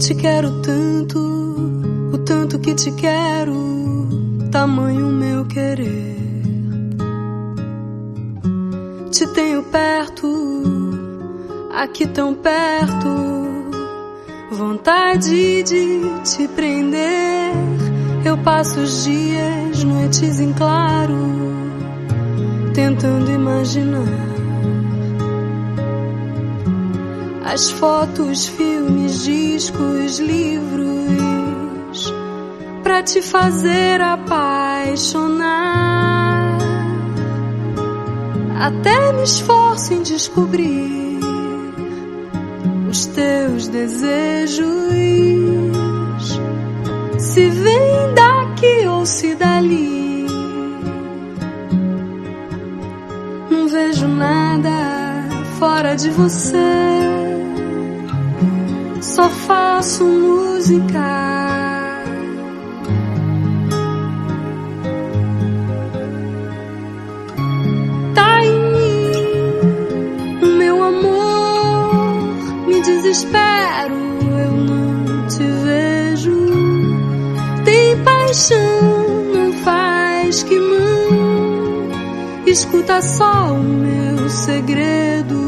te quero tanto, o tanto que te quero, tamanho meu querer. Te tenho perto, aqui tão perto, vontade de te prender. Eu passo os dias, noites em claro, tentando imaginar as fotos, filmes, discos, livros, pra te fazer apaixonar. Até me esforço em descobrir os teus desejos, se vem daqui ou se dali. Não vejo nada fora de você, só faço música. Tá em mim o meu amor, me desespero, eu não te vejo. Tem paixão, não faz que não, escuta só o meu segredo.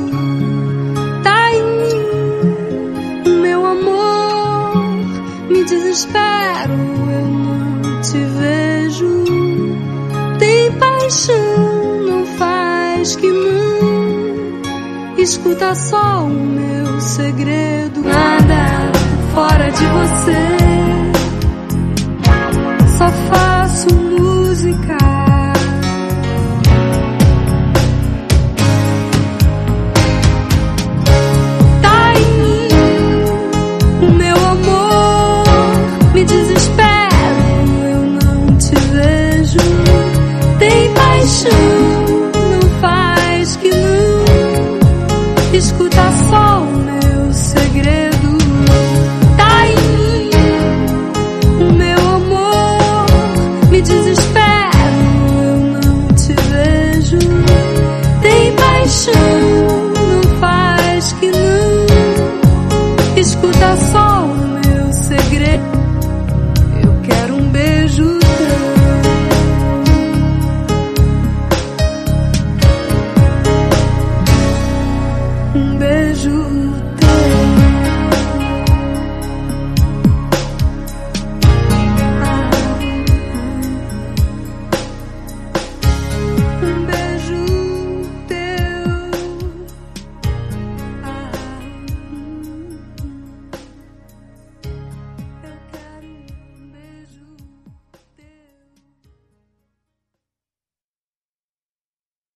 Desespero, eu não te vejo. Tem paixão, não faz que não, escuta só o meu segredo. Nada fora de você, só faço música. Me desespero, eu não te vejo. Tem paixão,